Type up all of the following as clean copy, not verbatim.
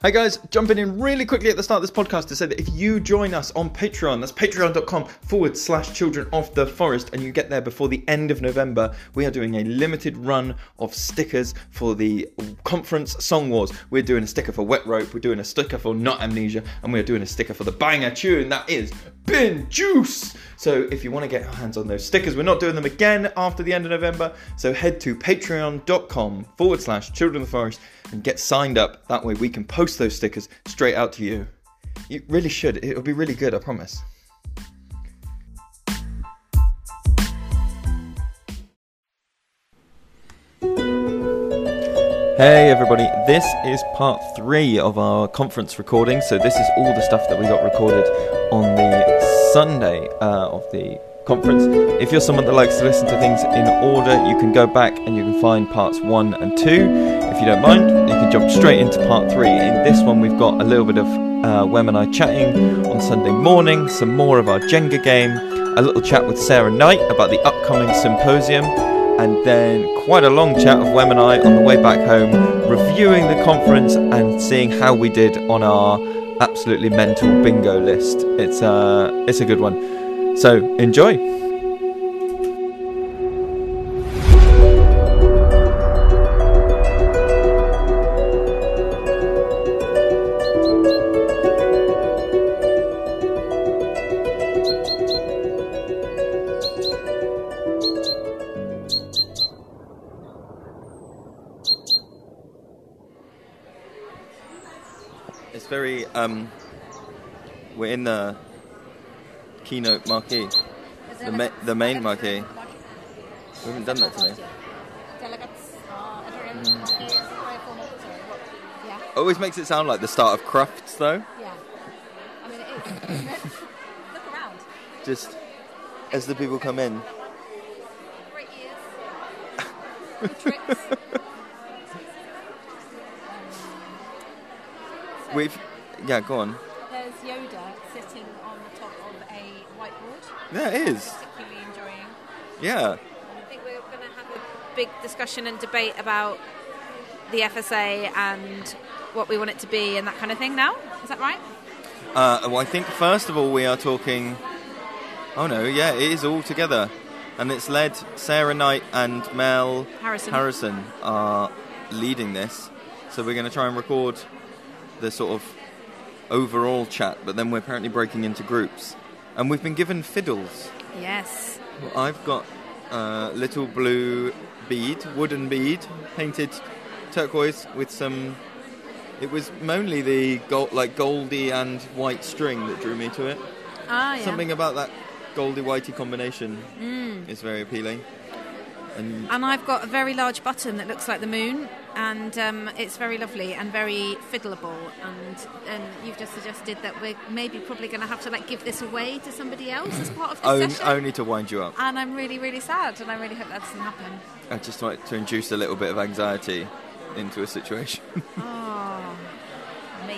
Hey guys, jumping in really quickly at the start of this podcast to say that if you join us on Patreon, that's patreon.com/Children of the Forest, and you get there before the end of November, we are doing a limited run of stickers for the conference Song Wars. We're doing a sticker for Wet Rope, we're doing a sticker for Not Amnesia, and we're doing a sticker for the banger tune that is Bin Juice. So if you want to get your hands on those stickers, we're not doing them again after the end of November, so head to patreon.com/Children of the Forest and get signed up. That way we can post those stickers straight out to you. You really should. It'll be really good, I promise. Hey everybody, this is part 3 of our conference recording. So this is all the stuff that we got recorded on the Sunday of the conference. If you're someone that likes to listen to things in order, you can go back and you can find parts 1 and 2. If you don't mind, you can jump straight into part 3. In this one we've got a little bit of Wem and I chatting on Sunday morning, some more of our Jenga game, a little chat with Sarah Knight about the upcoming symposium, and then quite a long chat of Wem and I on the way back home, reviewing the conference and seeing how we did on our absolutely mental bingo list. It's a good one. So, enjoy! It's very, we're in the keynote marquee, the main marquee. We haven't done that today. Always makes it sound like the start of Crufts, though. Yeah, I mean it is. Look around. Just as the people come in. Great ears. Good tricks. Yeah, go on. There's Yoda sitting on the top of a whiteboard. Yeah, it is. Particularly enjoying. Yeah. I think we're going to have a big discussion and debate about the FSA and what we want it to be and that kind of thing now. Is that right? Well, I think first of all we are talking... Oh no, yeah, it is all together. And it's led, Sarah Knight and Mel Harrison are leading this. So we're going to try and record the sort of overall chat, but then we're apparently breaking into groups. And we've been given fiddles. Yes. Well, I've got little blue bead, wooden bead, painted turquoise with some... It was mainly the goldy and white string that drew me to it. Ah, yeah. Something about that goldy-whitey combination is very appealing. And I've got a very large button that looks like the moon, and it's very lovely and very fiddleable. And you've just suggested that we're probably going to have to give this away to somebody else as part of the session. Only to wind you up. And I'm really, really sad, and I really hope that doesn't happen. I just want to induce a little bit of anxiety into a situation. Oh, mate.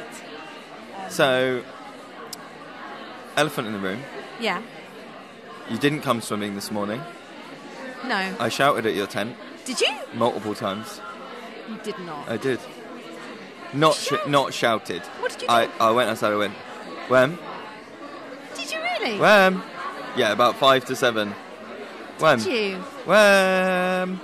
So, elephant in the room. Yeah. You didn't come swimming this morning. No. I shouted at your tent. Did you? Multiple times. You did not. I did. Not shouted. What did you do? I went outside, I went, Wem? Did you really? Wem? Yeah, about 5 to 7. Wem? Did you? Wem?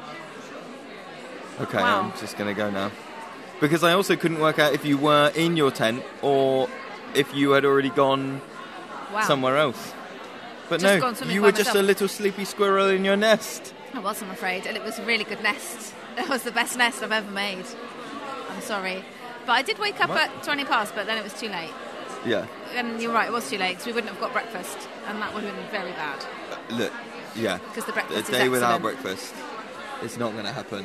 Okay, Wow. I'm just going to go now. Because I also couldn't work out if you were in your tent or if you had already gone somewhere else. But Just no, gone swimming you by were just myself. a little sleepy squirrel in your nest. I was, I'm afraid, and it was a really good nest. It was the best nest I've ever made. I'm sorry. But I did wake up at 20 past, but then it was too late. Yeah. And you're right, it was too late, because we wouldn't have got breakfast, and that would have been very bad. Look, yeah. Because the breakfast A is day without excellent. breakfast, it's not going to happen.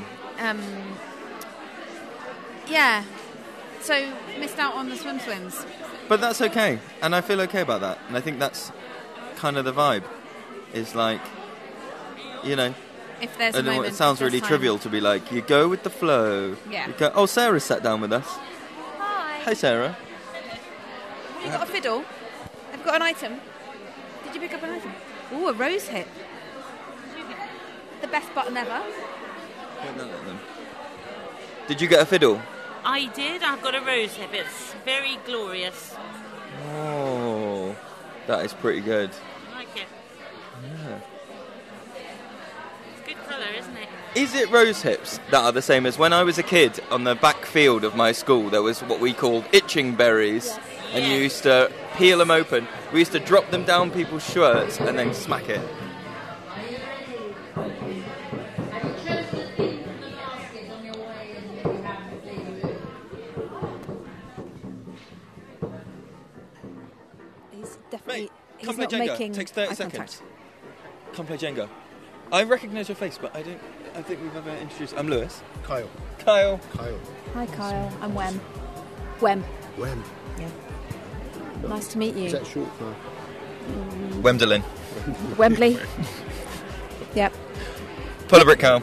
Yeah. So, missed out on the swims. But that's okay, and I feel okay about that. And I think that's kind of the vibe. It's like, you know... If there's I a know moment... it sounds really time. trivial to be like, you go with the flow. Yeah. You go, oh, Sarah's sat down with us. Hi. Hi, Sarah. Have you got a fiddle? Have you got an item? Did you pick up an item? Ooh, a rose hip. The best button ever. Did you get a fiddle? I did. I've got a rose hip. It's very glorious. Oh, that is pretty good. I like it. Yeah. It's a good colour, isn't it? Is it rose hips that are the same as when I was a kid on the back field of my school? There was what we called itching berries, and you used to peel them open. We used to drop them down people's shirts and then smack it. He's definitely. Mate, He's come play not Jenga. making Takes 30 eye seconds. contact. Come play Jenga. I recognise your face, but I think we've ever introduced. I'm Lewis. Kyle. Kyle. Hi, Kyle. I'm Wem. Wem. When? Yeah. Nice to meet you. Is that short for? Wembley. Wembley. Yep. Pull a brick, Kyle.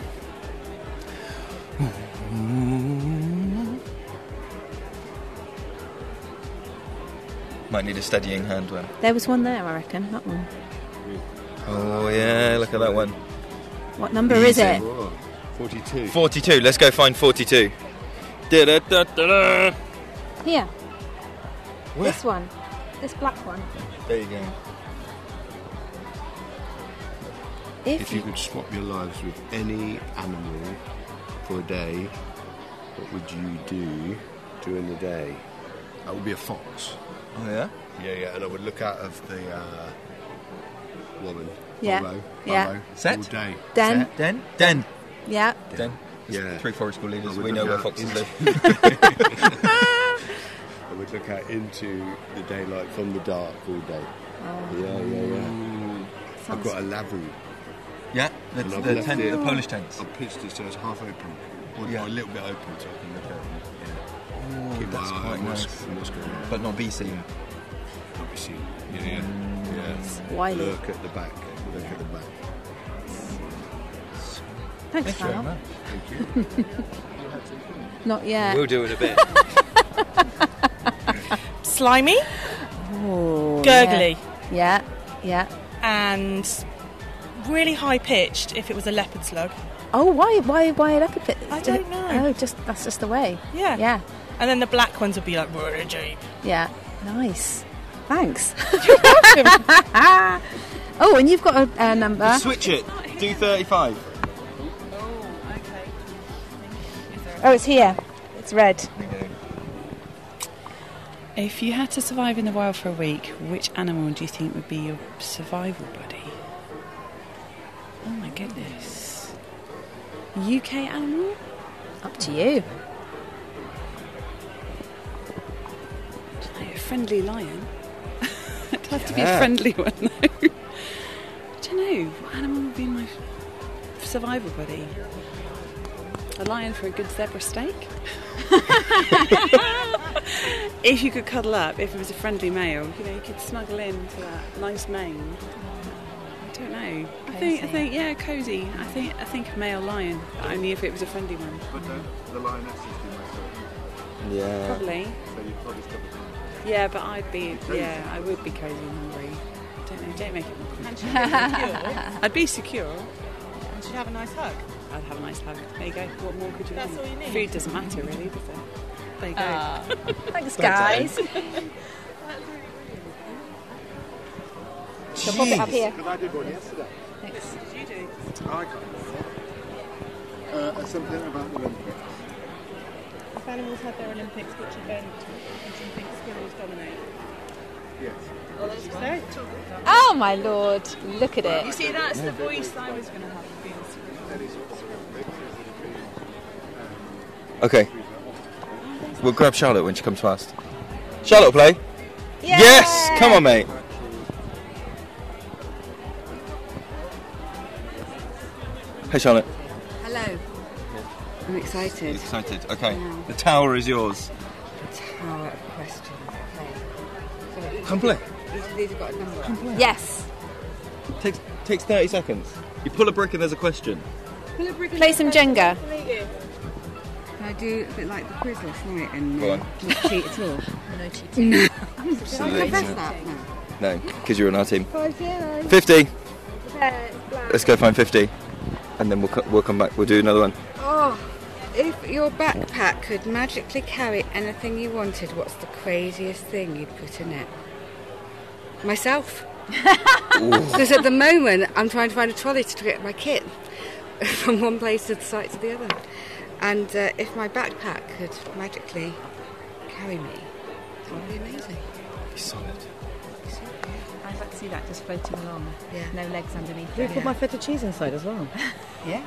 Might need a steadying hand, Wem. There was one there, I reckon. That one. Oh yeah, look at that one. What number is it? Oh, 42. 42. Let's go find 42. Da-da-da-da-da. Here. Where? This one. This black one. There you go. If you could swap your lives with any animal for a day, what would you do during the day? That would be a fox. Oh yeah. Yeah, and I would look out of the woman. Yeah. Burrow, Yeah. burrow Set. all day. Den. Den. Yeah. Den. Yeah. 3 forest school leaders. I would We know look where out foxes into- live. I would look out into the daylight from the dark all day. Oh. Yeah. I've got a lavu. Yeah. And The I've tent, left it- the Polish tents. I've pitched it so it's half open. Or Yeah. a little bit open so I can look out. Oh, Keep my that's eye quite on nice. what's going on. But not BC. Not be seen. Yeah. Wiley. Look at the back. Look at the back. Thanks, very Kyle. much. Thank you. Not yet. We'll do it a bit. Slimy, Oh, gurgly, Yeah. Yeah. and really high pitched if it was a leopard slug. Oh, why a leopard pit? I don't know. Oh, that's just the way. Yeah. Yeah. And then the black ones would be like really deep. Yeah. Nice. Thanks. Oh, and you've got a number. Switch it. Do 35. Oh, it's here. It's red. There you go. If you had to survive in the wild for a week, which animal do you think would be your survival buddy? Oh my goodness. UK animal? Up to you. I don't know, a friendly lion? It'd have to be a friendly one though. I don't know, what animal would be my survival buddy? A lion for a good zebra steak? If you could cuddle up, if it was a friendly male, you could snuggle into that nice mane. I don't know. I think, yeah, cosy. I think a male lion, but only if it was a friendly one. But the lionesses do my Yeah. Probably. So you'd probably still be Yeah, but I would be cozy and hungry. Don't know, don't make it more And she'd be secure. I'd be secure. And she'd have a nice hug. I'd have a nice hug. There you go. What more could you That's want? all you need. Food doesn't matter really, does it? There you go. Thanks, guys. So pop it up here. Because I did one yesterday. Thanks. You do. I can't. Something about the Olympics. If animals had their Olympics, which event would you think squirrels dominate? Yes. What did you say? Oh my lord! Look at You it. see, that's the voice I was going to have. Okay. We'll grab Charlotte when she comes past. Charlotte, play. Yes! Come on, mate. Hey, Charlotte. Hello. I'm excited. Excited. Okay. The tower is yours. Tower of questions. Okay. Come play. These have got a number. Yes. Takes 30 seconds. You pull a brick and there's a question. Play some Jenga. Can I do a bit like the quiz last night and Go on. not cheat at all? No cheating. Did I confess that? No. No, because you're on our team. 50. Let's go find 50. And then we'll come back. We'll do another one. Oh, If your backpack could magically carry anything you wanted, what's the craziest thing you'd put in it? Myself. Because at the moment, I'm trying to find a trolley to get my kit from one place to the site to the other. And if my backpack could magically carry me, that would be amazing. Solid. I'd like to see that just floating along. Yeah. No legs underneath Can we it. put my feta cheese inside as well? Yeah.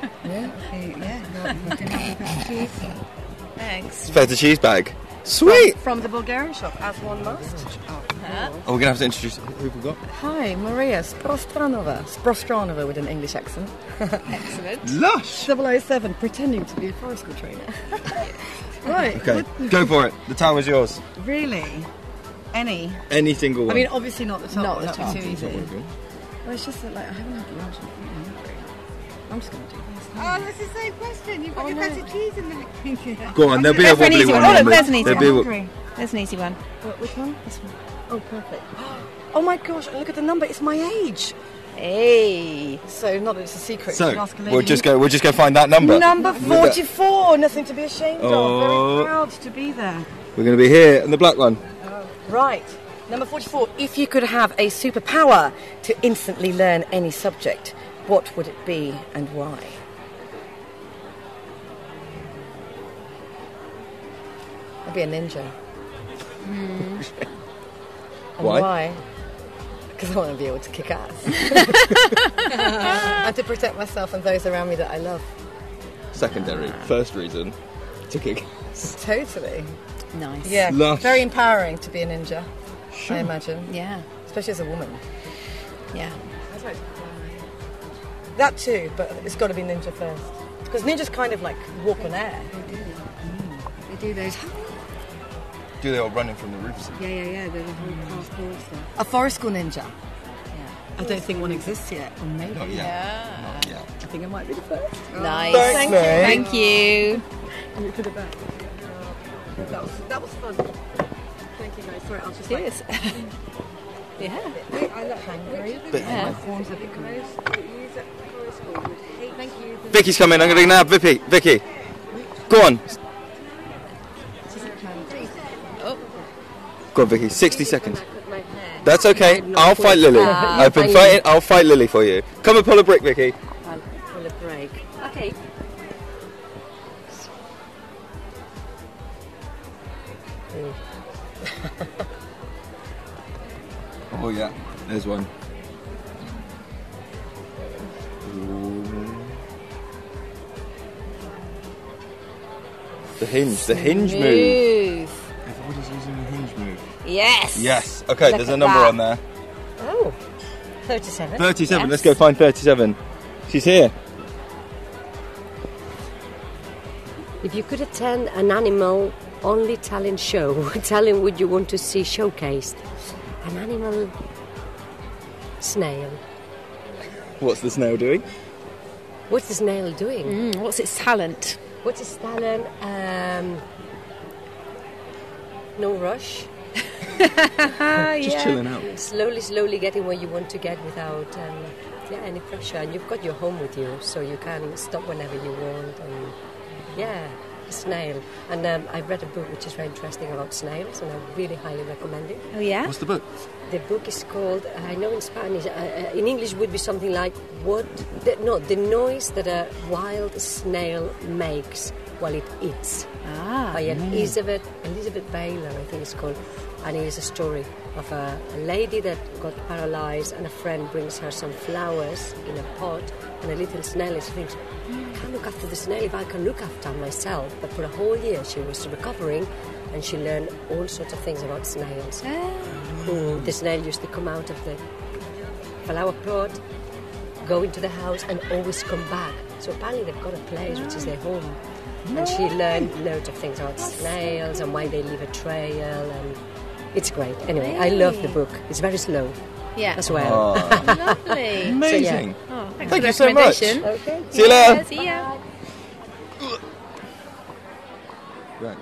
Thanks. Feta cheese bag. Sweet. From the Bulgarian shop, as one must. Oh, we're gonna have to introduce who we've got. Hi, Maria Sprostranova. Sprostranova with an English accent. Excellent. Lush. 007, pretending to be a forest school trainer. Right. Okay, go for it. The tower is yours. Really? Any? Any single one. I mean, obviously not the top. Not the That'd top. be too easy. Well, it's just that, like, I haven't had lunch. I'm just going to do this. Oh, that's the same question. You've got your feta cheese in there. Go on, there'll be a Go for an wobbly easy one. one. Oh, look, on there's an the- easy there'll one. be a- There's an easy one. Which one? This one. Oh, perfect. Oh my gosh, look at the number. It's my age. Hey. So, not that it's a secret. you So can ask a lady. we'll just go find that number. Number With that- 44. Nothing to be ashamed of. Oh. Very proud to be there. We're going to be here in the black one. Right. Number 44. If you could have a superpower to instantly learn any subject, what would it be and why? I'd be a ninja. And Why? Because I want to be able to kick ass. And to protect myself and those around me that I love. Secondary. First reason to kick. Totally. Nice. Yeah. Lush. Very empowering to be a ninja, I imagine. Yeah. Especially as a woman. Yeah. That too, but it's got to be ninja first. Because ninjas kind of like walk on air. They do those. Do they all running from the roofs? Yeah. The whole parkour stuff. A forest school ninja. I don't think one exists yet. Or maybe. Not yet. Not yet. I think I might be the first. Nice. Thanks, mate. Thank you. And we put it back. That was fun. Thank you guys. Sorry, I'll just Cheers. Yeah. I look hungry. Yeah. My form's a bit gross. Use it for a school. Thank you. Vicky's coming. I'm going to nab Vicky. Go on. Go on, Vicky. 60 seconds. That's okay. I'll fight Lily. I've been fighting. I'll fight Lily for you. Come and pull a brick, Vicky. I'll pull a break. Okay. Oh yeah. There's one. The hinge move. Everybody's using the hinge move. Yes. Yes. Okay, Look there's a at number that. on there. Oh, 37. 37. Yes. Let's go find 37. She's here. If you could attend an animal-only talent show, what talent would you want to see showcased? An animal snail. What's the snail doing? What's the snail doing? What's its talent? What's its talent? No rush. Just chilling out. Slowly getting where you want to get without any pressure. And you've got your home with you, so you can stop whenever you want. And a snail. And I read a book which is very interesting about snails, and I really highly recommend it. Oh, yeah? What's the book? The book is called, I know in Spanish, in English would be something like the noise that a wild snail makes while it eats. By Elizabeth Baylor, I think it's called. And it is a story of a lady that got paralyzed, and a friend brings her some flowers in a pot, and a little snail thinks, I can't look after the snail if I can look after myself. But for a whole year she was recovering, and she learned all sorts of things about snails. The snail used to come out of the flower pot, go into the house, and always come back. So apparently they've got a place which is their home. And she learned loads of things about snails and why they leave a trail, and it's great. Anyway, I love the book. It's very slow as well. Lovely. Amazing. Oh, thanks Thank for the you so much. recommendation. Okay. See you later. See ya. Right.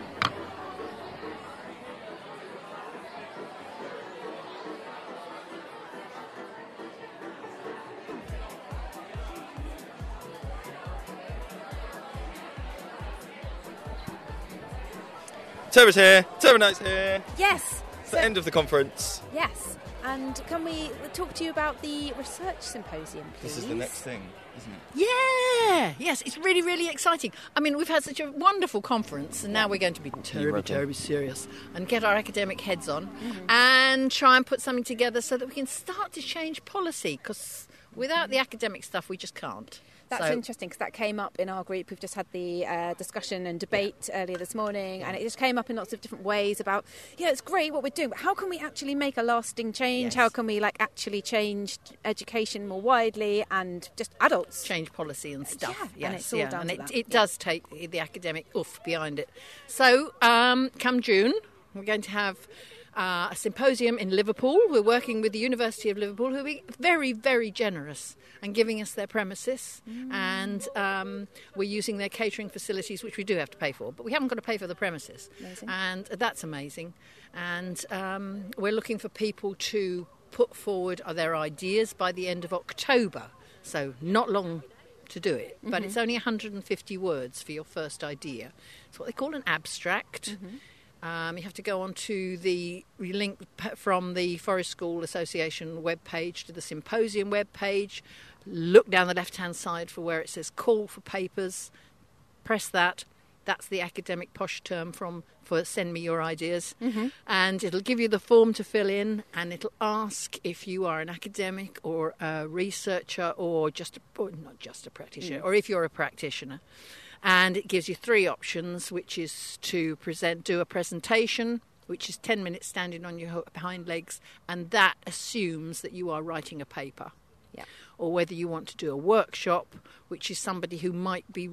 Tara's here. Tara Knight's here. Yes. It's the end of the conference. Yes. And can we talk to you about the research symposium, please? This is the next thing, isn't it? Yeah, yes, it's really, really exciting. I mean, we've had such a wonderful conference, and now we're going to be terribly serious and get our academic heads on and try and put something together so that we can start to change policy, because without the academic stuff, we just can't. That's interesting, because that came up in our group. We've just had the discussion and debate earlier this morning, and it just came up in lots of different ways about, it's great what we're doing, but how can we actually make a lasting change? Yes. How can we actually change education more widely and just adults? Change policy and stuff. Yeah, yes, and it's all down to and that. it does take the academic oof behind it. So, come June, we're going to have a symposium in Liverpool. We're working with the University of Liverpool, who are very, very generous and giving us their premises, and we're using their catering facilities, which we do have to pay for, but we haven't got to pay for the premises. Amazing. And that's amazing. And we're looking for people to put forward their ideas by the end of October, so not long to do it, but it's only 150 words for your first idea. It's what they call an abstract. You have to go on to the link from the Forest School Association webpage to the symposium webpage. Look down the left-hand side for where it says call for papers. Press that. That's the academic posh term for send me your ideas. And it'll give you the form to fill in, and it'll ask if you are an academic or a researcher or not just a practitioner, or if you're a practitioner. And it gives you 3 options, which is to do a presentation, which is 10 minutes standing on your hind legs, and that assumes that you are writing a paper. Yeah. Or whether you want to do a workshop, which is somebody who might be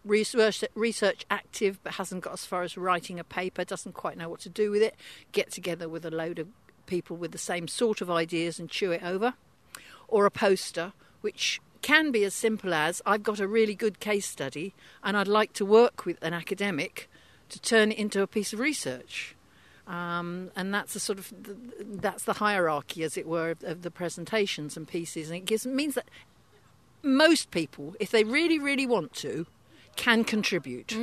research active but hasn't got as far as writing a paper, doesn't quite know what to do with it, get together with a load of people with the same sort of ideas and chew it over. Or a poster, which can be as simple as, I've got a really good case study and I'd like to work with an academic to turn it into a piece of research. And that's that's the hierarchy, as it were, of the presentations and pieces. And it means that most people, if they really, really want to, can contribute.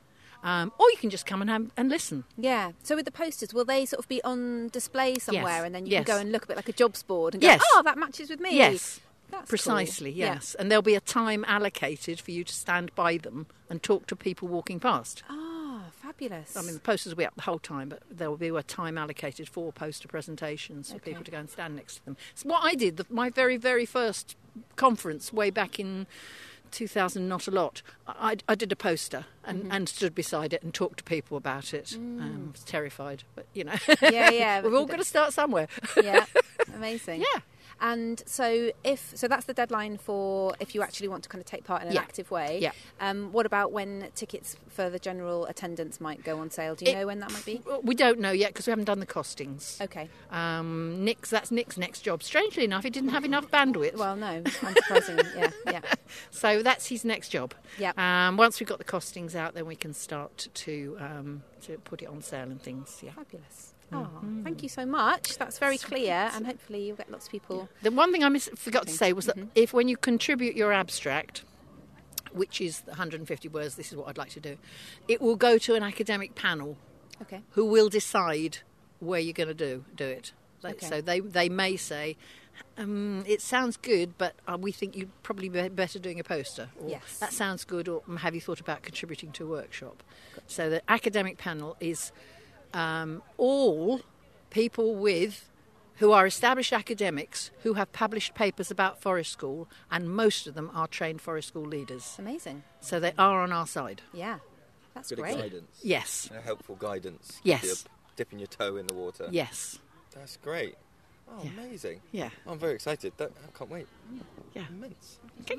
Or you can just come and listen. Yeah. So with the posters, will they sort of be on display somewhere, Yes. and then you Yes. can go and look a bit like a jobs board and go, Yes. oh, that matches with me. Yes. That's Precisely, cool. yes. And there'll be a time allocated for you to stand by them and talk to people walking past. Ah, fabulous. I mean, the posters will be up the whole time, but there will be a time allocated for poster presentations for people to go and stand next to them. It's what I did, my very, very first conference way back in 2000, not a lot. I did a poster and stood beside it and talked to people about it. I was terrified, but, Yeah. we've all got to start somewhere. Yeah, amazing. Yeah. And so that's the deadline for if you actually want to kind of take part in an active way. Yeah. What about when tickets for the general attendance might go on sale? Do you know when that might be? We don't know yet because we haven't done the costings. Okay. That's Nick's next job. Strangely enough, he didn't have enough bandwidth. Well, no, unsurprisingly, yeah. So that's his next job. Yeah. Once we've got the costings out, then we can start to put it on sale and things. Yeah. Fabulous. Oh, thank you so much. That's very clear, and hopefully you'll get lots of people. The one thing I forgot to say was that when you contribute your abstract, which is 150 words, this is what I'd like to do, it will go to an academic panel who will decide where you're going to do it. So they may say, it sounds good, but we think you'd probably be better doing a poster. Or that sounds good, or have you thought about contributing to a workshop? So the academic panel is all people who are established academics who have published papers about Forest School, and most of them are trained Forest School leaders. Amazing. So they are on our side. Yeah, that's Good great. guidance. Yes. Helpful guidance. Yes. You're dipping your toe in the water. Yes. That's great. Oh, amazing. Yeah. I'm very excited. I can't wait. Yeah. Immense. Okay.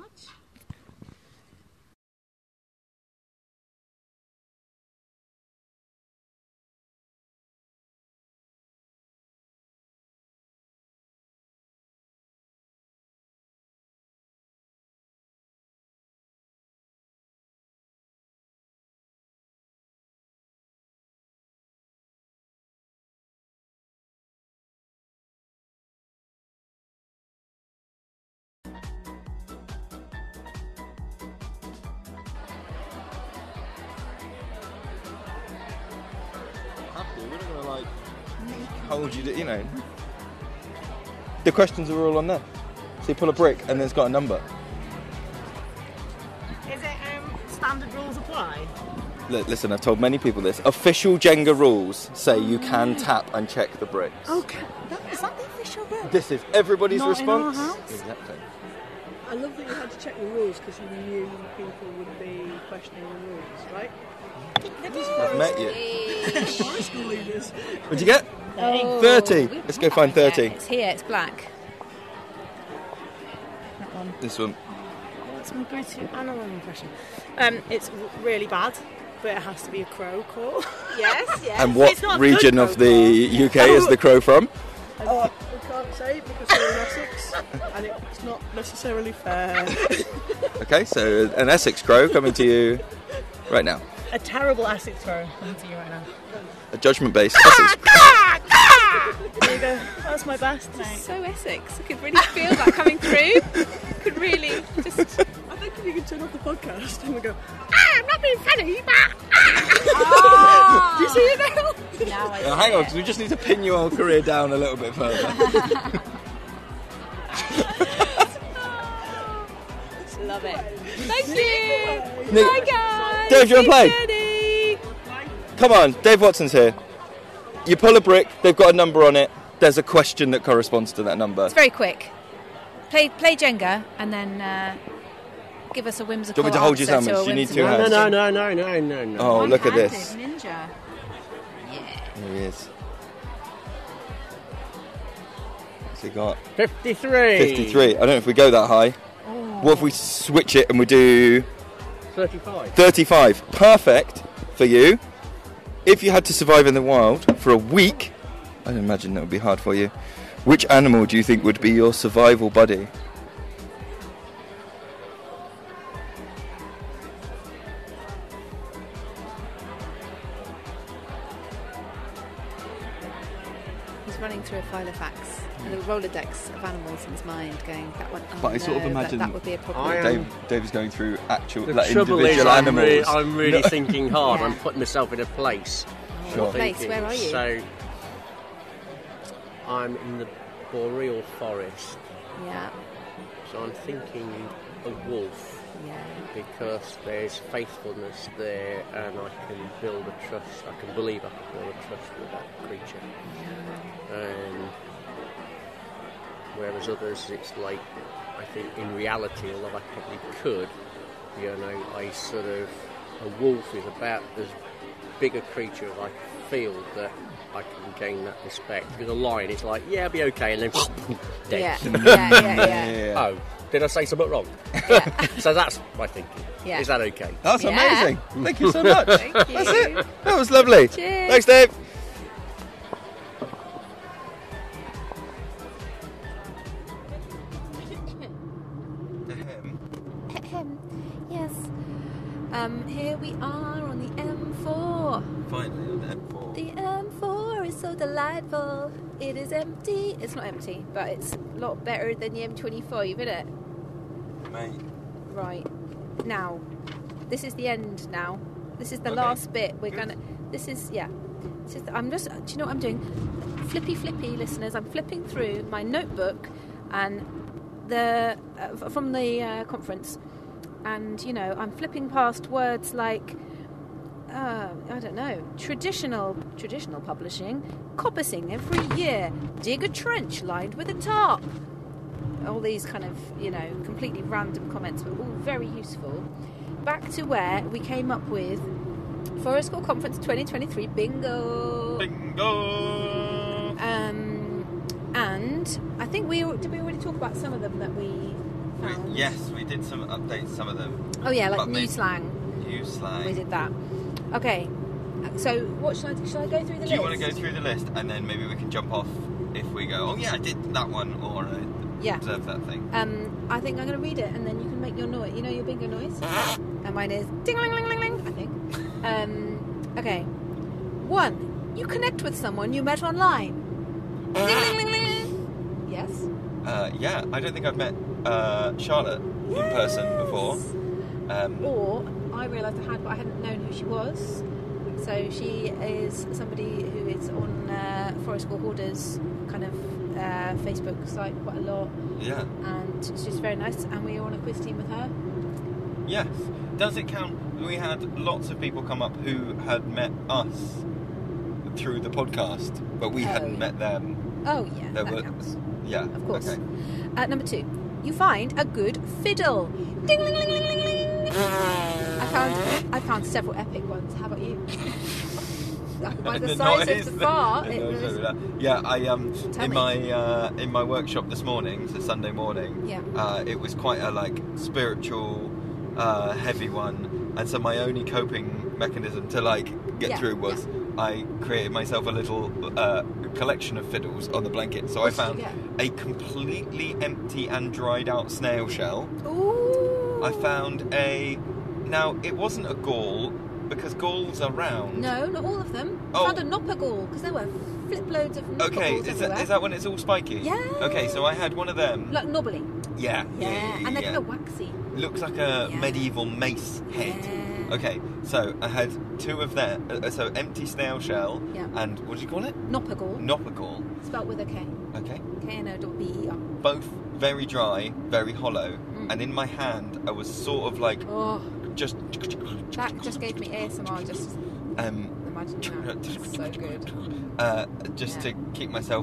We're not going to like hold you to, you know. The questions are all on there. So you pull a brick and then it's got a number. Is it standard rules apply? Look, listen, I've told many people this. Official Jenga rules say you can tap and check the bricks. Okay. Is that the official rule? This is everybody's Not response. in our house? Exactly. I love that you had to check the rules because you knew people would be questioning the rules, right? I've met you. High school leaders. What'd you get? Oh, 30. Let's go find 30. It's here, it's black. That one. This one. What's my go-to animal impression? It's really bad, but it has to be a crow call. Yes. And what region of the UK is the crow from? Oh, we can't say because we're in Essex, and it's not necessarily fair. Okay, so an Essex crow coming to you right now. A terrible Essex crow coming to you right now. A judgment-based Essex crow. There you go. That's my best, mate. So Essex. I could really feel that coming through. Could really just... I think if you could turn off the podcast and we go, I'm not being funny, but... Do you see it now? Now I Hang on, because we just need to pin your whole career down a little bit further. Love it. Thank you. Nick, Bye, guys. Dave, do you want to play? Jenny. Come on, Dave Watson's here. You pull a brick, they've got a number on it. There's a question that corresponds to that number. It's very quick. Play Jenga and then give us a whimsical Do you want me to hold your answer sandwich? to a You need two whimsical hands. No. Oh, look at One-handed this. Ninja. Yeah. There he is. What's he got? 53. 53. I don't know if we go that high. Oh. What if we switch it and we do 35. 35? Perfect for you. If you had to survive in the wild for a week, I imagine that would be hard for you. Which animal do you think would be your survival buddy? He's running through a file of facts and a Rolodex of animals in his mind, going that one. Oh, But I sort of no, imagine that would be a problem. Dave is going through actual The like, trouble is, individual animals. I'm really No. thinking hard. Yeah. I'm putting myself in a place. Sure. I'm Place, thinking, where are you? So, I'm in the boreal forest. Yeah. So I'm thinking a wolf. Yeah. Because there's faithfulness there, and I can build a trust. I can believe I can build a trust with that creature. And whereas others, it's like, I think in reality, although I probably could, you know, I sort of, a wolf is about as big a creature as I feel that I can gain that respect. Because a lion, it's like, yeah, I'll be okay, and then dead. Yeah. Oh, did I say something wrong? Yeah. So that's my thinking. Yeah. Is that okay? That's Yeah. amazing. Thank you so much. Thank you. That's it. That was lovely. Cheers. Thanks, Dave. Yes. Here we are on the M4. Finally on the M4. The M4 is so delightful. It is empty. It's not empty, but it's a lot better than the M25, isn't it? Mate. Right. Now, this is the end now. This is the Okay. last bit. We're Good. gonna. This is, yeah. I'm just. Do you know what I'm doing? Flippy, listeners. I'm flipping through my notebook and from the conference, and you know, I'm flipping past words like. I don't know. Traditional publishing, coppicing every year, dig a trench lined with a tarp. All these kind of, you know, completely random comments, but all very useful. Back to where we came up with Forest School Conference 2023 bingo. Bingo. And I think did we already talk about some of them that we found? Yes, we did some updates. Some of them. Oh yeah, like But new maybe- slang. New slang. We did that. Okay. So what should I go through the list? Do you want to go through the list and then maybe we can jump off if we go, oh yeah, I did that one, or I Yeah. observed that thing. I think I'm going to read it and then you can make your noise. You know your bingo noise? And mine is ding-a-ling-ling-ling-ling, I think. Okay. 1. You connect with someone you met online. Ding-a-ling-ling-ling. Yes? Yeah, I don't think I've met Charlotte in person before. Or I realised I had, but I hadn't known who she was. So she is somebody who is on Forest School Hoarders kind of Facebook site quite a lot. Yeah. And she's very nice, and we were on a quiz team with her. Yes. Does it count? We had lots of people come up who had met us through the podcast, but we hadn't met them. Oh yeah, that counts. Yeah, of course. Okay. Number 2, you find a good fiddle. Ding, ling, ling, ling, ling, ling. I found several epic ones. How about you? By the size of the bar, it was. Yeah, I in my workshop this morning, so Sunday morning. Yeah. It was quite a spiritual, heavy one, and so my only coping mechanism to get through was I created myself a little collection of fiddles on the blanket. So I found a completely empty and dried out snail shell. Ooh. I found now it wasn't a gall because galls are round. No, not all of them. I found a nopper gall because there were flip loads of nopper galls everywhere. Is that when it's all spiky? Yeah. Okay, so I had one of them. Like knobbly. Yeah. And they're kind of waxy. Looks like a medieval mace head. Yeah. Okay, so I had 2 of them. So empty snail shell and what do you call it? Nopper gall. Nopper gall. Spelt with a K. Okay. K-N-O-P-E-R. Both very dry, very hollow, and in my hand I was sort of just. That just gave me ASMR. Just imagine that. It's so good. Just to keep myself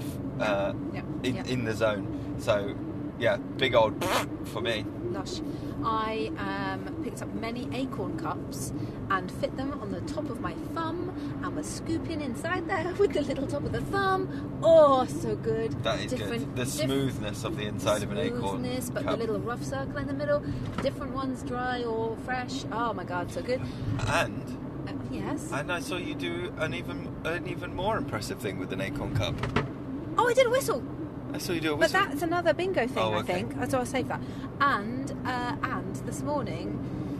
in the zone. So yeah, big old for me. Lush. I picked up many acorn cups and fit them on the top of my thumb and was scooping inside there with the little top of the thumb. Oh, so good. That is good. The smoothness of the inside of an acorn but cup. The little rough circle in the middle. Different ones, dry or fresh. Oh my God, so good. And yes. And I saw you do an even more impressive thing with an acorn cup. Oh, I did a whistle. I saw you do a whistle. But that's another bingo thing, okay. I think. So I'll save that. And this morning,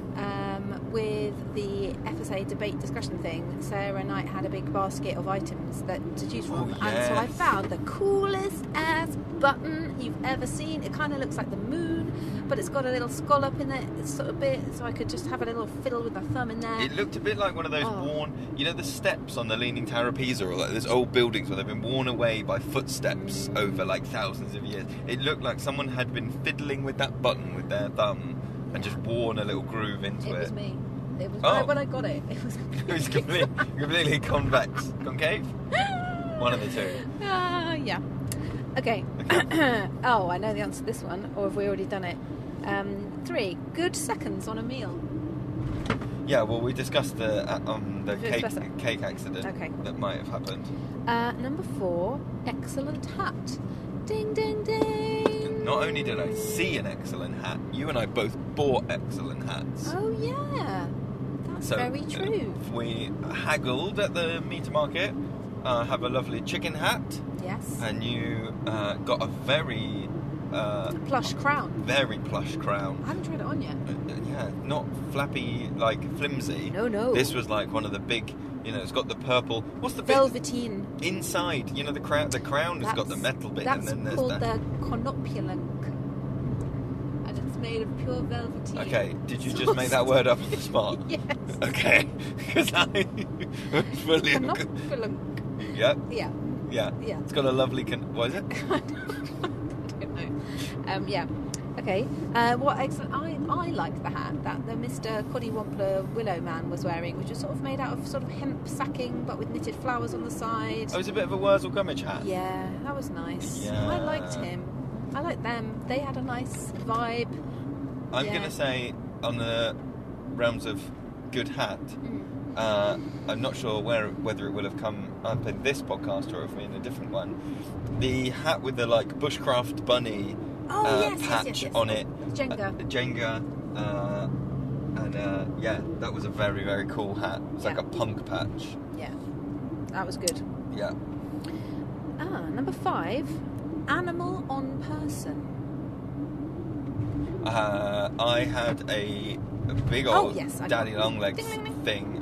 with the FSA debate discussion thing, Sarah Knight had a big basket of items to choose from. Yes. And so I found the coolest ass button you've ever seen. It kind of looks like the moon, but it's got a little scallop in it sort of bit, so I could just have a little fiddle with my thumb in there. It looked a bit like one of those worn, the steps on the Leaning Tower of Pisa, or those old buildings where they've been worn away by footsteps over thousands of years. It looked like someone had been fiddling with that button with their thumb and just worn a little groove into it. It was me. It was when I got it. It was completely convex, concave. One of the two. Yeah. Okay. Oh, I know the answer to this one, or have we already done it? 3 good seconds on a meal. Yeah, well, we discussed the cake accident that might have happened. Number 4, excellent hat. Ding, ding, ding. Not only did I see an excellent hat, you and I both bought excellent hats. Oh, yeah. That's very true. We haggled at the meat market. Have a lovely chicken hat. Yes. And you got a very... plush crown. Very plush crown. I haven't tried it on yet. Yeah, not flappy, flimsy. No. This was one of the big... it's got the purple... What's the velveteen bit? Inside, the crown. The crown has got the metal bit, and then there's called the conopulunk, and it's made of pure velveteen. Okay, did you just make that word up on the spot? Yes. Okay, because I was fully... Conopulunk. Yep. Yeah. Yeah. It's got a lovely... what is it? I don't know. Yeah. Okay. What excellent! I liked the hat that the Mr. Coddywampler Willow Man was wearing, which was sort of made out of sort of hemp sacking, but with knitted flowers on the side. Oh, it was a bit of a Wurzel Gummidge hat. Yeah, that was nice. Yeah. I liked him. I liked them. They had a nice vibe. I'm going to say, on the realms of good hat, I'm not sure whether it will have come up in this podcast or if in a different one. The hat with the bushcraft bunny patch on it. Jenga. And that was a very, very cool hat. It was like a punk patch. Yeah, that was good. Yeah. Number 5, animal on person. I had a big old daddy longlegs thing.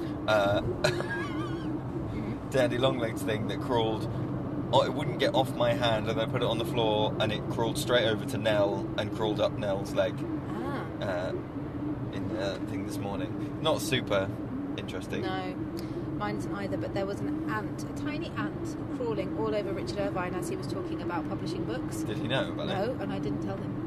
Daddy longlegs thing that crawled. Oh, it wouldn't get off my hand, and I put it on the floor, and it crawled straight over to Nell and crawled up Nell's leg. In the thing this morning. Not super interesting. No. Mine isn't either, but there was an ant, a tiny ant, crawling all over Richard Irvine as he was talking about publishing books. Did he know about it? No, and I didn't tell him.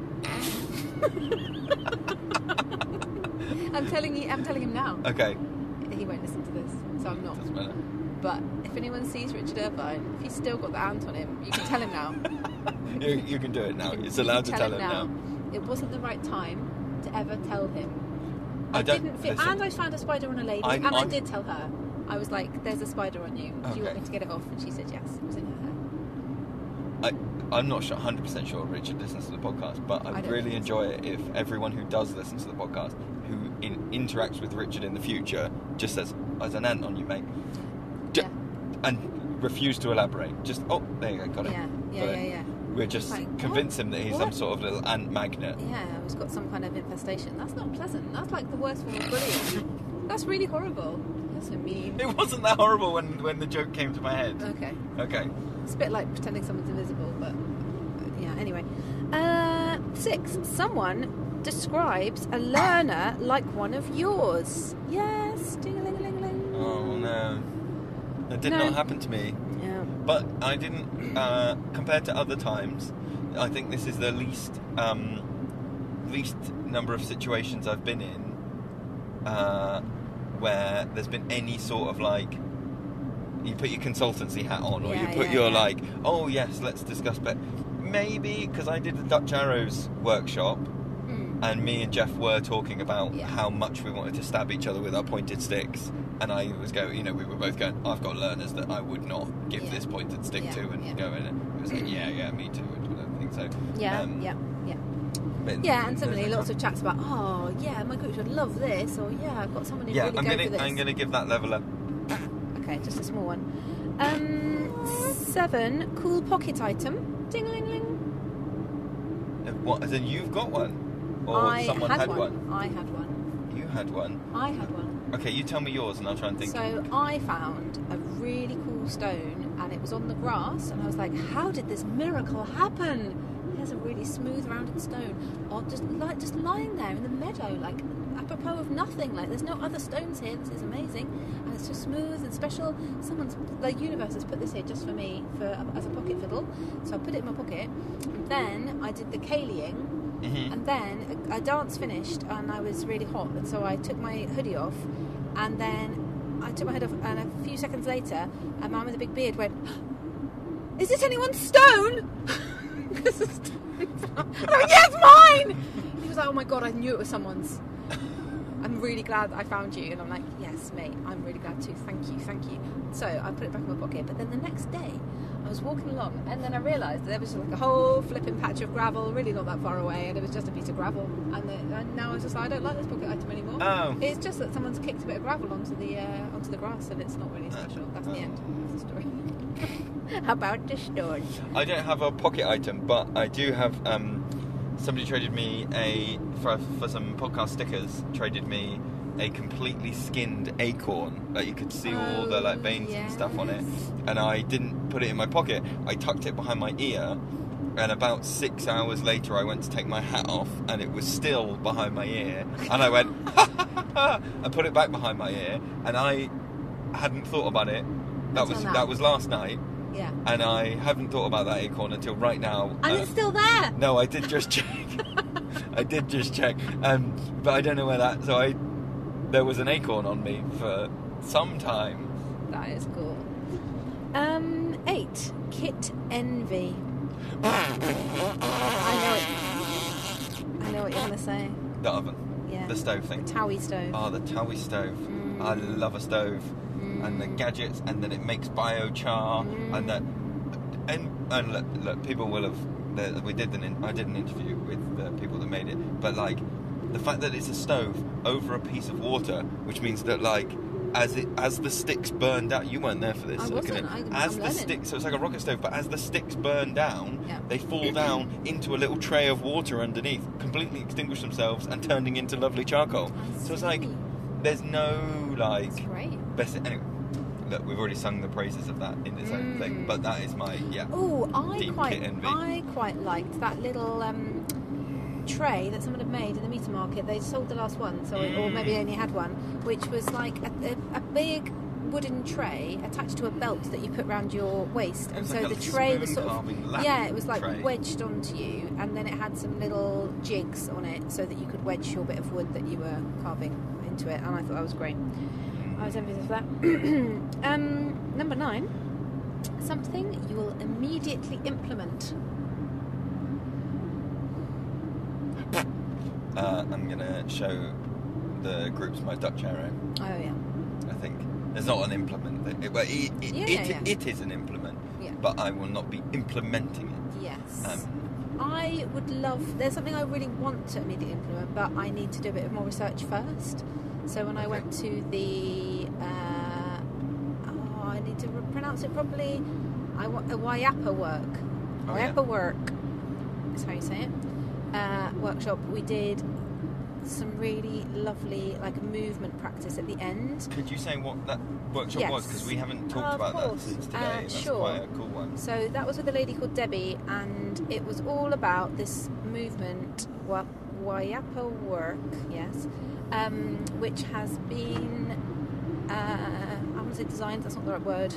I'm telling him now. Okay. He won't listen to this, so I'm not. Doesn't matter. But if anyone sees Richard Irvine, if he's still got the ant on him, you can tell him now. You can do it now. It's allowed to tell him now. It wasn't the right time to ever tell him. I found a spider on a lady, and I did tell her. I was like, "There's a spider on you. Do you want me to get it off?" And she said yes. It was in her hair. I'm not 100% sure Richard listens to the podcast, but I really enjoy it if everyone who does listen to the podcast, who interacts with Richard in the future, just says, "There's an ant on you, mate," and refuse to elaborate. Just, there you go, got it. Yeah. We're just convince him that he's some sort of little ant magnet. Yeah, he's got some kind of infestation. That's not pleasant. That's like the worst form of bullying. That's really horrible. That's so mean. It wasn't that horrible when the joke came to my head. Okay. It's a bit like pretending someone's invisible, but yeah, anyway. 6. Someone describes a learner like one of yours. Yes, ding-a-ling-a-ling-a-ling. Oh, no. That did not happen to me. Yeah. But I didn't, compared to other times, I think this is the least number of situations I've been in where there's been any sort of like, you put your consultancy hat on, or you put your like, oh yes, let's discuss, but maybe, because I did the Dutch Arrows workshop, and me and Jeff were talking about how much we wanted to stab each other with our pointed sticks, and I was going, we were both going, I've got learners that I would not give this pointed stick to, and go in it. It was like, me too, and I think so. And similarly, lots of chats about, my group would love this, or I've got someone who really go for this. I'm going to give that level a... Okay, just a small one. 7, cool pocket item. Ding-a-ling-ling. What, as in you've got one? Or someone had one? I had one. You had one? I had one. Okay, you tell me yours and I'll try and think. So I found a really cool stone and it was on the grass and I was like, how did this miracle happen? There's a really smooth rounded stone just lying there in the meadow, like apropos of nothing, like there's no other stones here. This is amazing, and it's just smooth and special. The universe has put this here just for me as a pocket fiddle, so I put it in my pocket, and then I did the kayleeing, and then a dance finished and I was really hot, and so I took my hoodie off, and then I took my hood off, and a few seconds later a man with a big beard went, "Is this anyone's stone?" Yes, mine! He was like, "Oh my god, I knew it was someone's. I'm really glad that I found you." And I'm like, "Yes, mate, I'm really glad too. Thank you." So I put it back in my pocket. But then the next day, I was walking along, and then I realised there was just like a whole flipping patch of gravel, really not that far away, and it was just a piece of gravel. And now I was just like, I don't like this pocket item anymore. Oh. It's just that someone's kicked a bit of gravel onto the grass, and it's not really special. That's the end of the story. How about the story? I don't have a pocket item, but I do have. Somebody traded me for some podcast stickers. Traded me a completely skinned acorn. Like you could see all the like veins and stuff on it. And I didn't put it in my pocket. I tucked it behind my ear. And about 6 hours later, I went to take my hat off, and it was still behind my ear. And I went, I put it back behind my ear, and I hadn't thought about it. That was last night. Yeah. And I haven't thought about that acorn until right now. And it's still there. No, I did just check. But I don't know where that. So there was an acorn on me for some time. That is cool. 8, kit envy. I know what you're gonna say. The oven. Yeah. The stove thing. The Towie stove. Oh, the Towie stove. I love a stove. And the gadgets, and then it makes biochar, and look, people will have. I did an interview with the people that made it, but like the fact that it's a stove over a piece of water, which means that like as the sticks burned out, you weren't there for this. I wasn't. So it's like a rocket stove, but as the sticks burn down, they fall down into a little tray of water underneath, completely extinguish themselves, and turning into lovely charcoal. So it's like there's no like. That's great. Best anyway. Look, we've already sung the praises of that in its own thing, but that is my deep kit envy. I quite liked that little tray that someone had made in the meter market. They sold the last one, or maybe only had one, which was like a big wooden tray attached to a belt that you put around your waist, and It's so like the a tray was sort spoon-carving of lap it was like tray. wedged onto you, and then it had some little jigs on it so that you could wedge your bit of wood that you were carving into it, and I thought that was great. I was envious of that. Number 9, something you will immediately implement. I'm going to show the groups my Dutch arrow. Oh yeah. I think there's not an implement. It is an implement, Yeah. but I will not be implementing it. Yes. I would love. There's something I really want to immediately implement, but I need to do a bit of more research first. So when I went to the, I need to pronounce it properly. I want a Wayapa work. Wayapa work is how you say it. Workshop. We did some really lovely like movement practice at the end. Could you say what that workshop was? Because we haven't talked about that since today. That's sure. quite a cool one. So that was with a lady called Debbie, and it was all about this movement, Wayapa work, yes, which has been, I want to say designed, that's not the right word,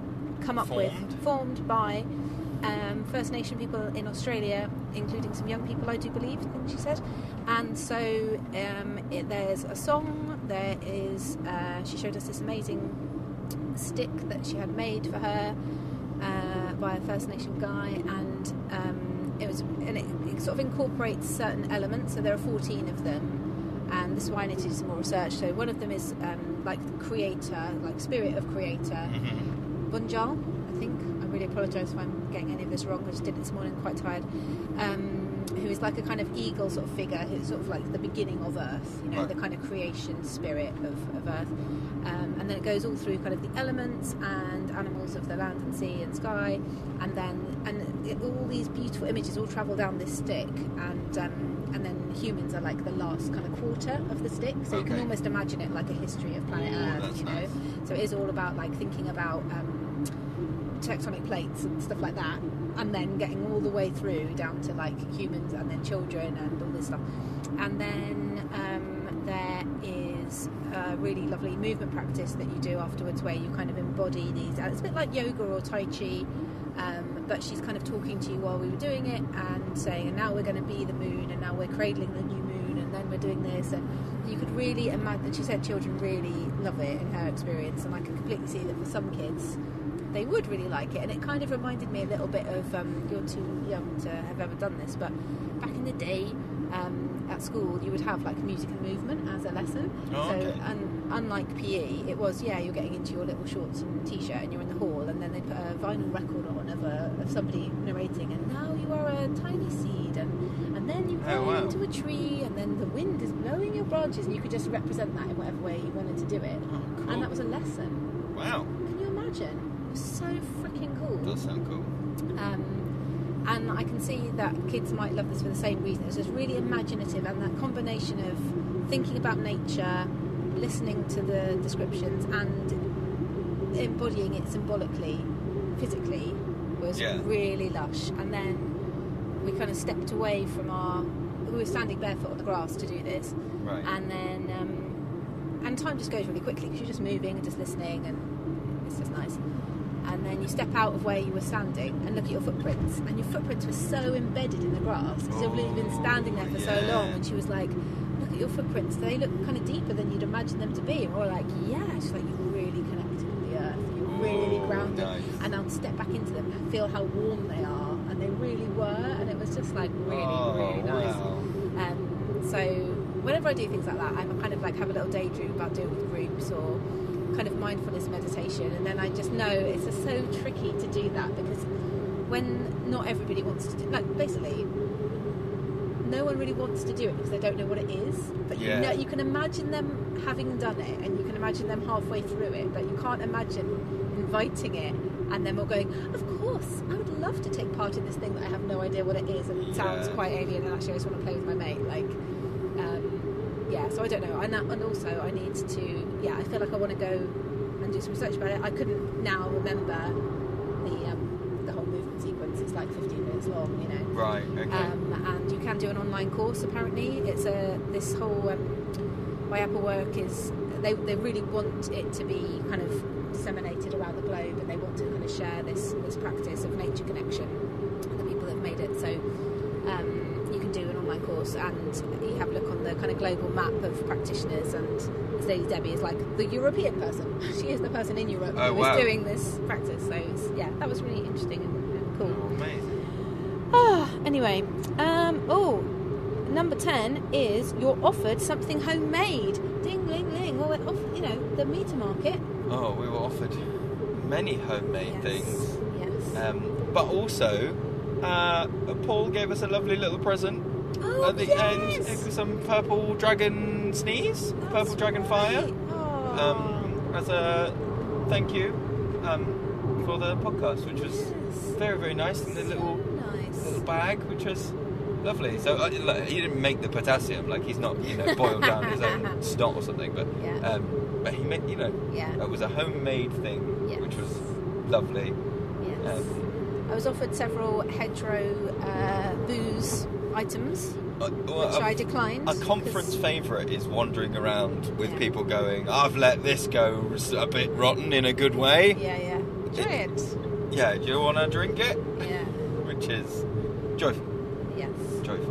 formed by First Nation people in Australia, including some young people, I do believe, I think she said. And so there's a song, there is, she showed us this amazing stick that she had made for her by a First Nation guy, and it sort of incorporates certain elements, so there are 14 of them, and this is why I need to do some more research. So one of them is like the creator, like spirit of creator, Bunjal, I think. I really apologise if I'm getting any of this wrong, I just did it this morning, quite tired. Who is like a kind of eagle sort of figure, who's sort of like the beginning of Earth, you know, the kind of creation spirit of Earth. And then it goes all through kind of the elements and animals of the land and sea and sky, and then all these beautiful images all travel down this stick, and then humans are like the last kind of quarter of the stick, so you can almost imagine it like a history of planet Earth, you know. Nice. So it is all about like thinking about tectonic plates and stuff like that, and then getting all the way through down to like humans and then children and all this stuff. And then there is a really lovely movement practice that you do afterwards where you kind of embody these, it's a bit like yoga or Tai Chi, but she's kind of talking to you while we were doing it and saying, and now we're going to be the moon, and now we're cradling the new moon, and then we're doing this, and you could really imagine, she said children really love it in her experience, and I can completely see that for some kids they would really like it. And it kind of reminded me a little bit of, you're too young to have ever done this, but back in the day at school you would have like music and movement as a lesson. And unlike PE, it was, you're getting into your little shorts and t-shirt and you're in the hall, and then they put a vinyl record on of somebody narrating, and now you are a tiny seed, and then you grow into a tree, and then the wind is blowing your branches, and you could just represent that in whatever way you wanted to do it. Cool. And that was a lesson. Wow. Can you imagine? It was so freaking cool. Does sound cool. And I can see that kids might love this for the same reason. It's just really imaginative, and that combination of thinking about nature, listening to the descriptions, and embodying it symbolically, physically, was really lush. And then we kind of stepped away from we were standing barefoot on the grass to do this. Right. And then, and time just goes really quickly because you're just moving and just listening, and it's just nice. And then you step out of where you were standing and look at your footprints, and your footprints were so embedded in the grass because you've been standing there for so long. And she was like, look at your footprints, they look kind of deeper than you'd imagine them to be. And we were like, she's like, you're really connected with the earth, you're really grounded. Nice. And I'll step back into them and feel how warm they are, and they really were, and it was just like really nice. Wow. So whenever I do things like that, I'm kind of like have a little daydream about doing it with groups or kind of mindfulness meditation, and then I just know it's just so tricky to do that because when not everybody wants to do, like basically no one really wants to do it because they don't know what it is, but you know, you can imagine them having done it, and you can imagine them halfway through it, but you can't imagine inviting it and then we're going, of course I would love to take part in this thing that I have no idea what it is, and it sounds quite alien, and actually I just want to play with my mate, like so I don't know, and also I need to I feel like I want to go and do some research about it. I couldn't now remember the whole movement sequence. It's like 15 minutes long, you know. Right. Okay. And you can do an online course. Apparently, it's this whole Wayapa work is they really want it to be kind of disseminated around the globe, and they want to kind of share this practice of nature connection and the people that have made it. So you can do an online course, and you have a look on the kind of global map of practitioners, and Lady Debbie is like the European person. She is the person in Europe who is doing this practice. So that was really interesting and cool. Oh, amazing. Anyway, number 10 is you're offered something homemade. Ding, ling, ling. Well, the meter market. Oh, we were offered many homemade things. Yes. But also, Paul gave us a lovely little present at the end. It was some purple dragon sneeze, purple dragon fire, as a thank you for the podcast, which was very, very nice, in the little bag, which was lovely. So he didn't make the potassium, like he's not boiled down his own snot or something, but he made it was a homemade thing, which was lovely. Yes. I was offered several hedgerow booze items, which I declined. A conference favourite is wandering around with people going, I've let this go a bit rotten in a good way. Yeah. Try it. Yeah, do you want to drink it? Yeah. Which is joyful. Yes. Joyful.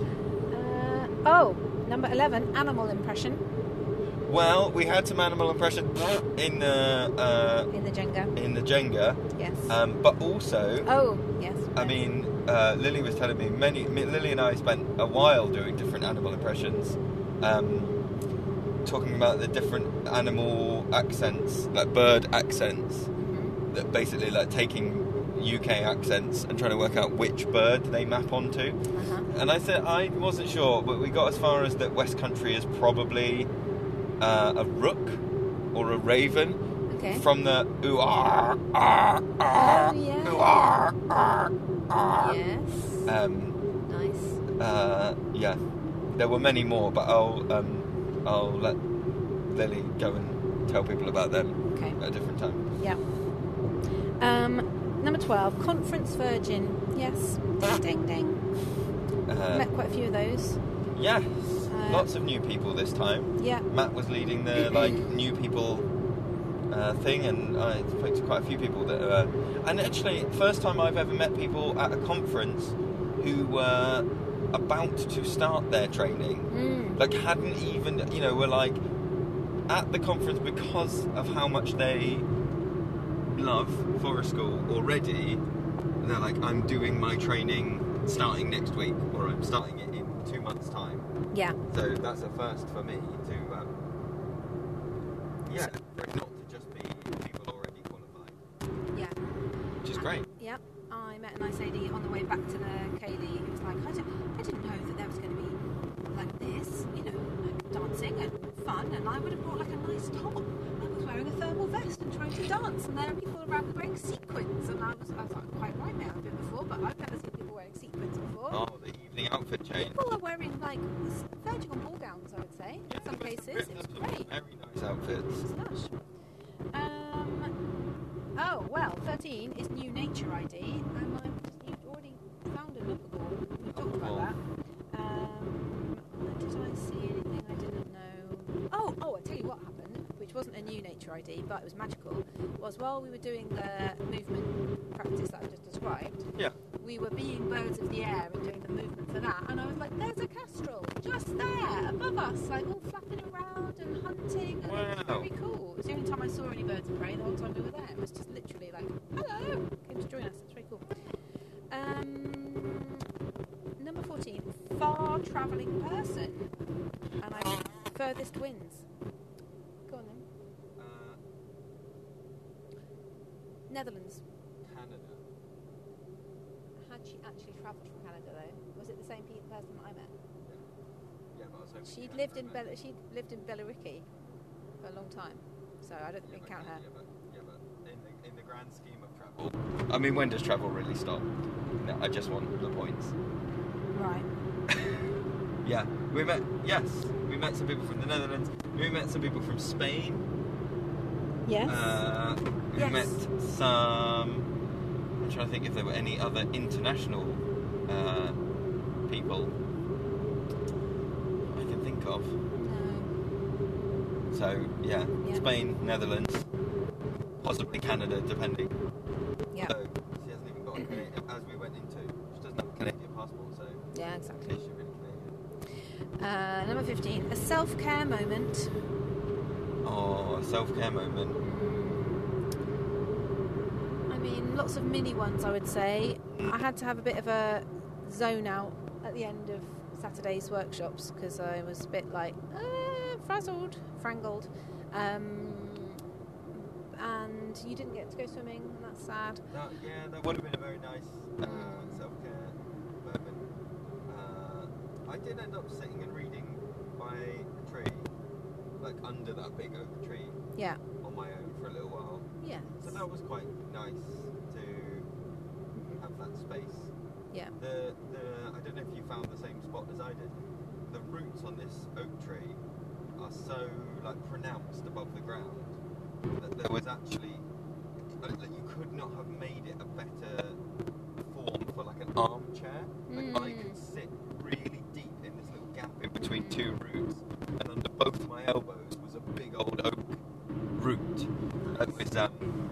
Number 11, animal impression. Well, we had some animal impression in the Jenga. In the Jenga. Yes. But also. Oh, yes. I mean, Lily was telling me Lily and I spent a while doing different animal impressions, talking about the different animal accents, like bird accents, that basically like taking UK accents and trying to work out which bird they map onto. And I said I wasn't sure, but we got as far as that West Country is probably a rook or a raven. Okay. From the ooh ah ooh ah. Yes. Nice. There were many more, but I'll let Lily go and tell people about them at a different time. Yeah. Number 12, Conference Virgin. Yes. Ding, ding, ding. Met quite a few of those. Yes. Lots of new people this time. Yeah. Matt was leading the new people thing, and I spoke to quite a few people that and actually first time I've ever met people at a conference who were about to start their training, like hadn't even were like at the conference because of how much they love Forest School already. They're like, I'm doing my training starting next week, or I'm starting it in 2 months' time. Yeah. So that's a first for me to not to just be people already qualified. Yeah. Which is great. Yep. I met a nice lady on the way back to the Kaylee who was like, I didn't know that there was going to be like this, dancing and fun, and I would have brought like a nice top. I was wearing a thermal vest and trying to dance, and there are people around me wearing sequins, and I was like, quite right, mate, I've been before, but I've never seen people wearing sequins before. Oh, the evening outfit change. People are wearing like verging on ball gowns, I would say, in some cases. It was great. Very nice outfits. It's lush. 13 is New Nature ID, and you've already found a Lookagool. We talked about that. Did I see anything I didn't know? Oh, I'll tell you what happened, which wasn't a New Nature ID, but it was magical, was while we were doing the movement practice that I just described, we were being birds of the air and doing the movement for that, and I was like, there's a kestrel just there above us, like all flapping around and hunting, and it was very cool. It was the only time I saw any birds of prey the whole time we were there. It was just literally like, hello, came to join us. It's very cool. Number 14, far travelling person, and I went furthest wins. Go on then. Netherlands. Canada. Had she actually travelled from Canada though? Was it the same person that I met? Yeah, but I was hoping she'd lived in Billericay for a long time, so I don't think we can count her. Yeah, but in the grand scheme of travel, I mean, when does travel really stop? No, I just want the points. Right. Yeah, we met some people from the Netherlands. We met some people from Spain. Yes. We met some. I'm trying to think if there were any other international people I can think of. No. So, yeah, Spain, Netherlands, possibly Canada, depending. Yeah. So, she hasn't even got a Canadian, as we went into, she doesn't have a Canadian passport, so... Yeah, exactly. Is she really Canadian? Number 15, a self-care moment. Oh, a self-care moment. I mean, lots of mini ones, I would say. I had to have a bit of a zone out at the end of Saturday's workshops because I was a bit like frangled. And you didn't get to go swimming, and that's sad. That would have been a very nice self-care moment. I did end up sitting and reading by a tree, like under that big oak tree. Yeah. On my own for a little while. Yeah. So that was quite nice to have that space. Yeah. I don't know if you found the same spot as I did. The roots on this oak tree are so like pronounced above the ground that there was actually that you could not have made it a better form for like an armchair. Like I could sit really deep in this little gap in between two roots, and under both my elbows was a big old oak root. It was it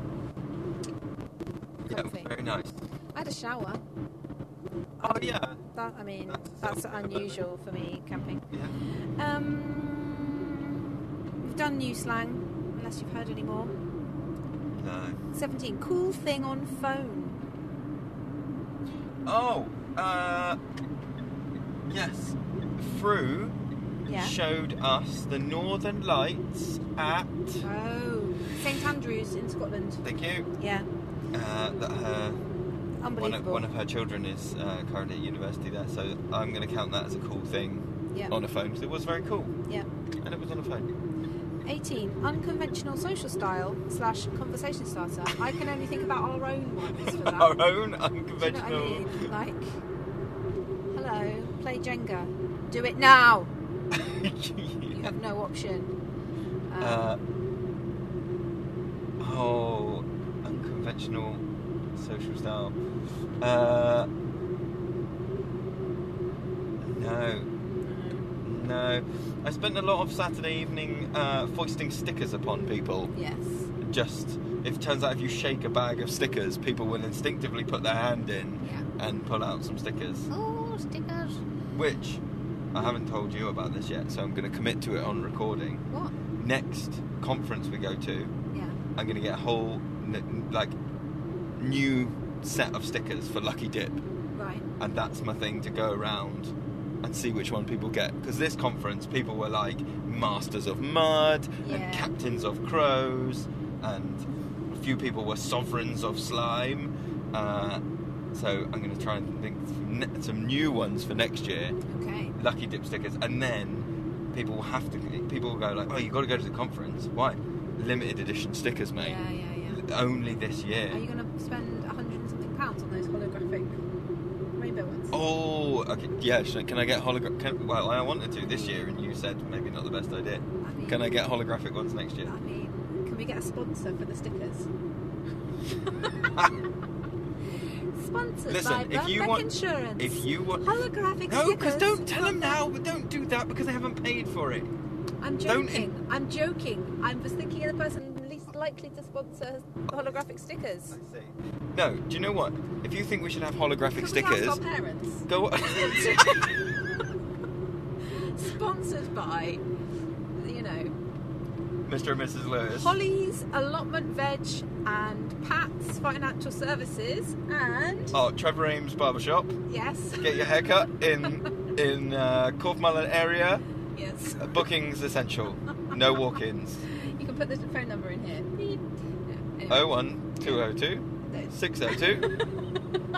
was very nice. I had a shower. Oh yeah. That's unusual for me camping. Yeah. We've done new slang, unless you've heard any more. No. 17, cool thing on phone. Oh, yes. Fru showed us the Northern Lights at... Oh, St Andrews in Scotland. Thank you. Yeah. That her... Unbelievable. One of her children is currently at university there, so I'm going to count that as a cool thing on a phone, because it was very cool. Yeah. And it was on a phone. 18, unconventional social style / conversation starter. I can only think about our own ones for that. Our own unconventional... Do you know what I mean? Like, hello, play Jenga. Do it now! You have no option. Unconventional social style. No. I spent a lot of Saturday evening foisting stickers upon people. Yes. It turns out if you shake a bag of stickers, people will instinctively put their hand in and pull out some stickers. Oh, stickers. Which, I haven't told you about this yet, so I'm going to commit to it on recording. What? Next conference we go to, I'm going to get a whole, new set of stickers for Lucky Dip. Right. And that's my thing, to go around and see which one people get. Because this conference, people were like Masters of Mud and Captains of Crows, and a few people were Sovereigns of Slime. So I'm going to try and think some new ones for next year. Okay. Lucky Dip stickers. And then people will go like, oh, you've got to go to the conference. Why? Limited edition stickers, mate. Yeah. Only this year. Are you going to spend £100 and something on those holographic rainbow ones? Oh, okay. Yeah. Can I get holographic? Well, I wanted to this year, and you said maybe not the best idea. Can I get holographic ones next year? I mean, can we get a sponsor for the stickers? Sponsored by Birkbeck Insurance. If you want holographic stickers. No, because don't tell them now. But don't do that because they haven't paid for it. I'm joking. I'm joking. I was thinking of the person least likely to sponsor holographic stickers. I see. No, do you know what? If you think we should have holographic stickers, we ask our parents? Go. Sponsored by, Mr. and Mrs. Lewis. Holly's Allotment Veg and Pat's Financial Services and... Oh, Trevor Ames Barbershop. Yes. Get your haircut in Corfe Mullen area. Yes. Bookings essential. No walk-ins. You can put the phone number in here. Beep. Yeah, anyway. 01 202 602.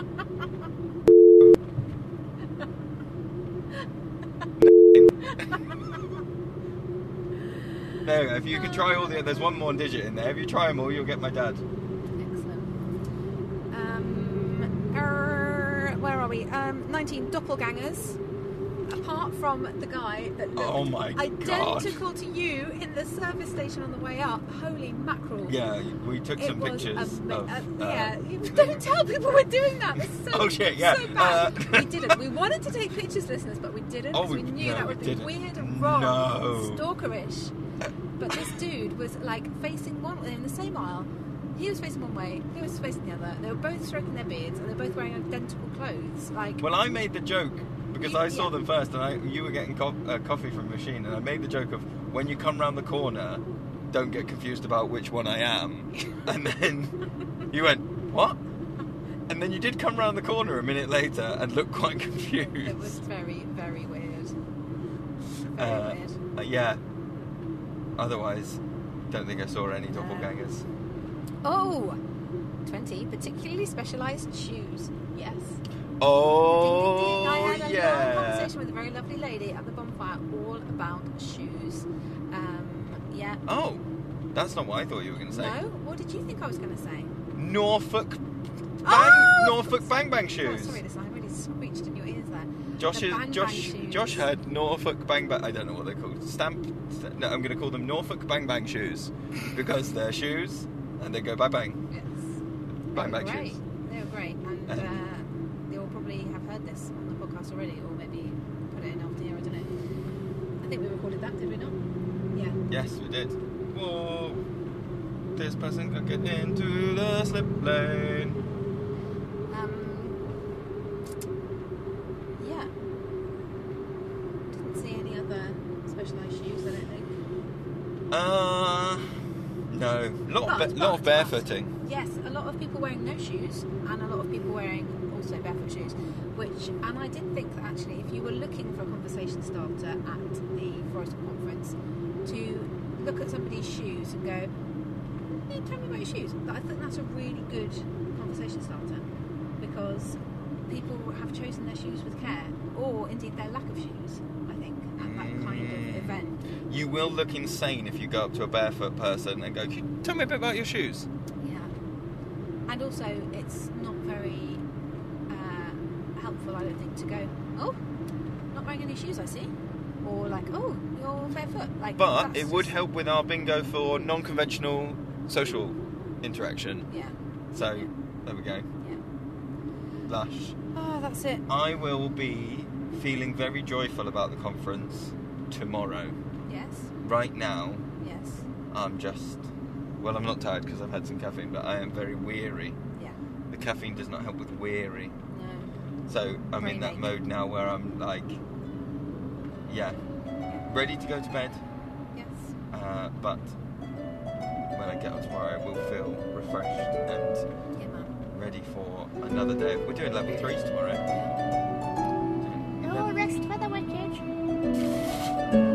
There we go. If you can try all there's one more digit in there. If you try them all, you'll get my dad. Excellent. Where are we? 19 doppelgangers. apart from the guy that looked identical to you in the service station on the way up, holy mackerel. Yeah, we took some pictures don't tell people we're doing that. This is so, so bad. We didn't. We wanted to take pictures, listeners, but we didn't because we knew that would be weird and wrong and stalkerish. But this dude was like facing one in the same aisle. He was facing one way, he was facing the other. They were both stroking their beards, and they were both wearing identical clothes. Well, I made the joke because I saw them first, and you were getting coffee from the machine, and I made the joke of when you come round the corner, don't get confused about which one I am. And then you went, what? And then you did come round the corner a minute later and looked quite confused. It was very, very weird. Very weird. Yeah. Otherwise, don't think I saw any doppelgangers. Oh, 20 particularly specialised shoes. Yes. Oh, I had a long conversation with a very lovely lady at the bonfire all about shoes. Yeah. Oh, that's not what I thought you were going to say. No? What did you think I was going to say? Norfolk Bang Bang shoes. Oh, sorry, listen, I really screeched in your ears there. Josh had Norfolk Bang Bang. I don't know what they're called. No, I'm going to call them Norfolk Bang Bang shoes because they're shoes and they go bang bang. Yes. Bang bang shoes. They were great, and they will probably have heard this on the podcast already, or maybe put it in after here. I don't know. I think we recorded that, did we not? Yeah. Yes, we did. Whoa! This person could get into the slip lane. Yeah. Didn't see any other specialised shoes, I don't think. No. A lot of barefooting. Yes, a lot of people wearing no shoes, and a lot of people wearing also barefoot shoes. And I did think that actually, if you were looking for a conversation starter at the Forest Conference, to look at somebody's shoes and go, hey, tell me about your shoes. I think that's a really good conversation starter, because people have chosen their shoes with care, or indeed their lack of shoes, I think, at that kind of event. You will look insane if you go up to a barefoot person and go, can you tell me a bit about your shoes? Yeah. And also, it's not very helpful, I don't think, to go, oh, not wearing any shoes, I see. Or like, oh, you're barefoot. But it would help with our bingo for non-conventional social interaction. Yeah. So, there we go. Yeah. Lush. Oh, that's it. I will be feeling very joyful about the conference tomorrow. Yes. Right now, yes. I'm not tired because I've had some caffeine, but I am very weary. Yeah. The caffeine does not help with weary. No. So I'm in that mode now where I'm like, ready to go to bed. Yes. But when I get up tomorrow, I will feel refreshed and ready for another day. We're doing level 3s tomorrow. No rest for the wicked.